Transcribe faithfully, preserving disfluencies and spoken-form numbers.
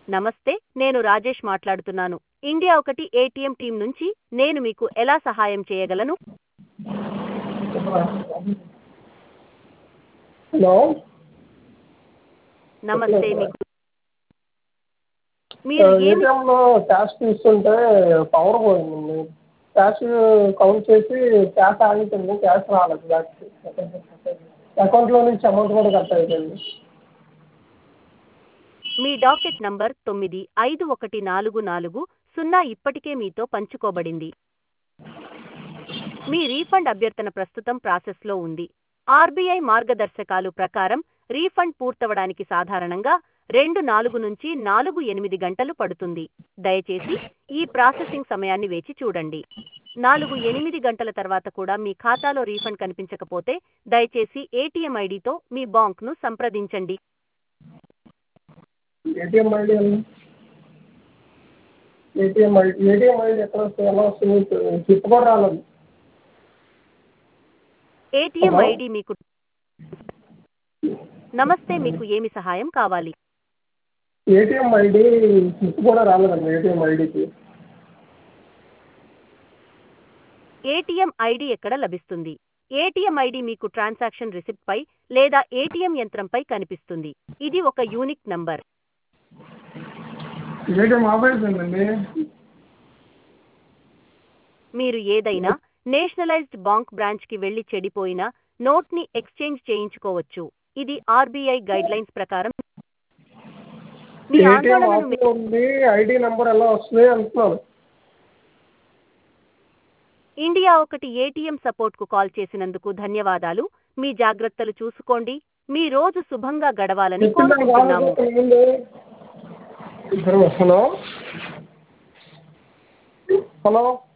నమస్తే, నేను రాజేష్ మాట్లాడుతున్నాను. ఇండియా ఒకటి ఏటీఎం టీం నుంచి. నేను మీకు ఎలా సహాయం చేయగలను? హలో నమస్తే, మీకు మీరు ఏమి ఏటీఎంలో క్యాష్ తీసుకుంటే పవర్ పోయిందండి. క్యాష్ కౌంట్ చేసి క్యాష్ ఆగిపోయింది, క్యాష్ రాలేదు బ్యాక్. అకౌంట్లో నుంచి అమౌంట్ కూడా కట్ అయిపోయింది. మీ డాకెట్ నంబర్ తొమ్మిది ఐదు ఒకటి నాలుగు నాలుగు సున్నా ఇప్పటికే మీతో పంచుకోబడింది. మీ రీఫండ్ అభ్యర్థన ప్రస్తుతం ప్రాసెస్లో ఉంది. ఆర్బీఐ మార్గదర్శకాలు ప్రకారం రీఫండ్ పూర్తవడానికి సాధారణంగా రెండు నాలుగు నుంచి నాలుగు ఎనిమిది గంటలు పడుతుంది. దయచేసి ఈ ప్రాసెసింగ్ సమయాన్ని వేచి చూడండి. నాలుగు ఎనిమిది గంటల తర్వాత కూడా మీ ఖాతాలో రీఫండ్ కనిపించకపోతే దయచేసి ఏటీఎం ఐడితో మీ బ్యాంక్ను సంప్రదించండి. ATM ID ATM ID ATM ID ఎక్కడ వస్తుంది, ఎలా వస్తుంది? స్లిప్ కూడా రాలేదు. ఏటీఎం హలో ఐడి మీకు నమస్తే, మీకు ఏమి సహాయం కావాలి? ఏటీఎం ఐడి స్లిప్ కూడా రాలేదండి. ఏటీఎం ఐడికి ఏటీఎం ఐడి ఎక్కడ లభిస్తుంది? ఏటీఎం ఐడి మీకు ట్రాన్సాక్షన్ రిసిప్ట్ పై లేదా ఏటీఎం యంత్రంపై కనిపిస్తుంది. ఇది ఒక యూనిక్ నంబర్. ఏటీఎం ఆఫ్ అయిపోయిందండి. మీరు ఏదైనా నేషనలైజ్డ్ బ్యాంక్ బ్రాంచ్కి వెళ్లి చెడిపోయిన నోట్ని ఎక్స్చేంజ్ చేయించుకోవచ్చు. ఇది ఆర్బీఐ గైడ్లైన్స్ ప్రకారం. మీ ఏటీఎం ఆందోళనను ఆఫ్లో ఉంది, ఐడి నెంబర్ ఎలా వస్తుంది అంటున్నాను. ఇండియా ఒకటి ఏటీఎం సపోర్ట్కు కాల్ చేసినందుకు ధన్యవాదాలు. మీ జాగ్రత్తలు చూసుకోండి. మీ రోజు శుభంగా గడవాలని చెప్తున్నాను కోరుకుంటున్నాము. Hello hello